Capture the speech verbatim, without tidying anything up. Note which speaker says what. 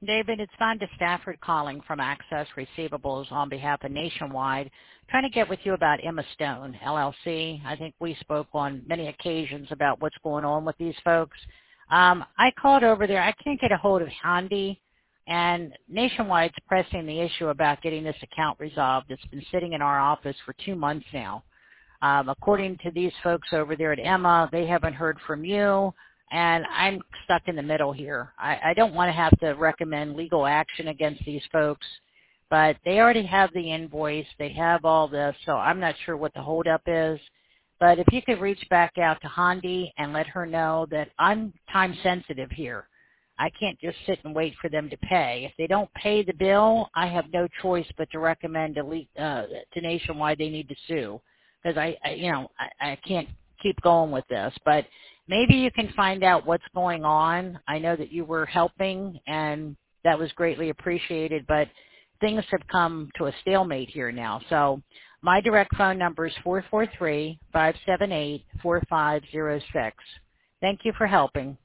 Speaker 1: David, it's Vonda Stafford calling from Access Receivables on behalf of Nationwide, trying to get with you about Emma Stone, L L C. I think we spoke on many occasions about what's going on with these folks. Um, I called over there. I can't get a hold of Handy, and Nationwide's pressing the issue about getting this account resolved. It's been sitting in our office for two months now. Um, according to these folks over there at Emma, they haven't heard from you. And I'm stuck in the middle here. I, I don't want to have to recommend legal action against these folks, but they already have the invoice. They have all this, so I'm not sure what the holdup is. But if you could reach back out to Handy and let her know that I'm time sensitive here. I can't just sit and wait for them to pay. If they don't pay the bill, I have no choice but to recommend to, le- uh, to Nationwide they need to sue, because I, I, you know, I, I can't keep going with this. But maybe you can find out what's going on. I know that you were helping, and that was greatly appreciated, but things have come to a stalemate here now. So my direct phone number is four four three, five seven eight, four five zero six. Thank you for helping.